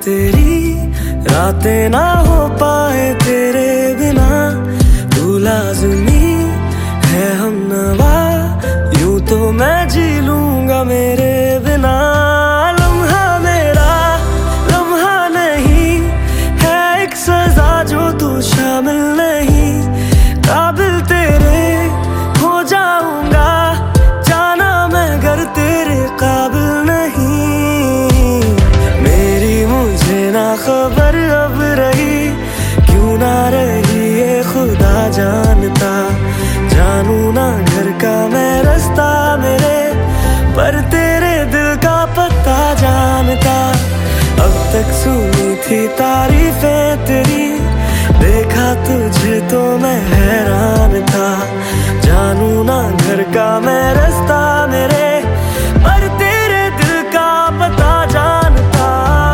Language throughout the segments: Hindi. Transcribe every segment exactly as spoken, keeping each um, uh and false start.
तेरी, रातें ना हो पाए तेरे बिना। तू लाज़मी है हमनवा, यूं तो मैं जी लूंगा मेरे बिना। लम्हा मेरा लम्हा नहीं है एक सजा जो तू शामिल नहीं। काबिल तेरे हो जाऊंगा, जाना मैं घर तेरे काबिल नहीं। मेरी मुझे ना खबर अब रही, क्यों ना रही ये खुदा जानता। जानू ना घर का मैं रास्ता मेरे, पर तेरे दिल का पता जानता। अब तक सुनी थी तारीफें तेरी, देखा तुझे तो मैं हैरान था। जानू ना घर का मैं रास्ता मेरे, पर तेरे दिल का पता जानता।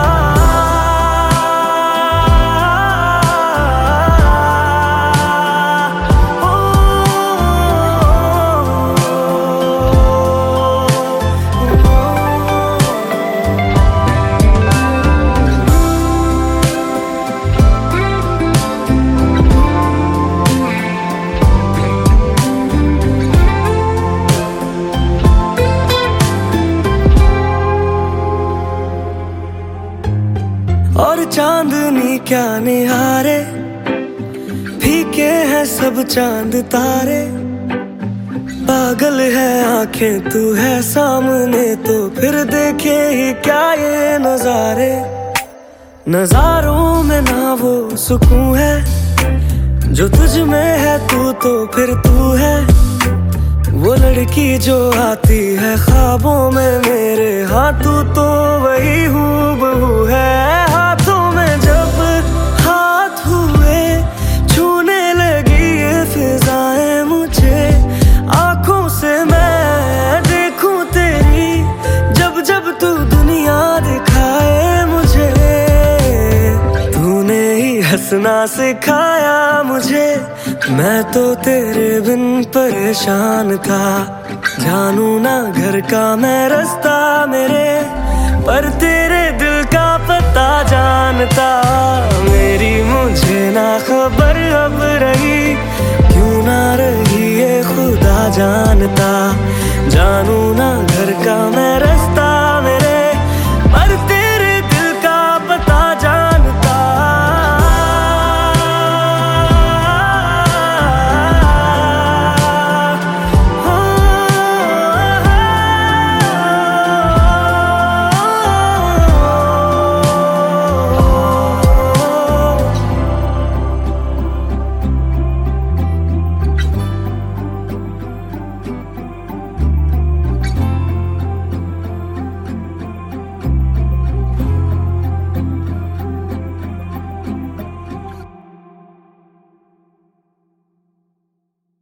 और चांदनी क्या निहारे, फीके हैं सब चांद तारे। पागल है आंखें तू है सामने, तो फिर देखे ही क्या ये नजारे। नजारों में ना वो सुकून है जो तुझ में है, तू तो फिर तू है। वो लड़की जो आती है ख्वाबों में मेरे, हाँ तू तो वही हूबहू है। हाथों में जब हाथ हुए, छूने लगी ये फिजाएं मुझे। आंखों से मैं देखूं तेरी, जब जब तू दुनिया दिखाए मुझे। तूने ही हंसना सिखाया मुझे, मैं तो तेरे बिन परेशान था। जानू ना घर का मैं रास्ता मेरे, पर तेरे दिल का पता जानता। मेरी मुझे ना खबर अब रही, क्यों ना रही ये खुदा जानता। जानू ना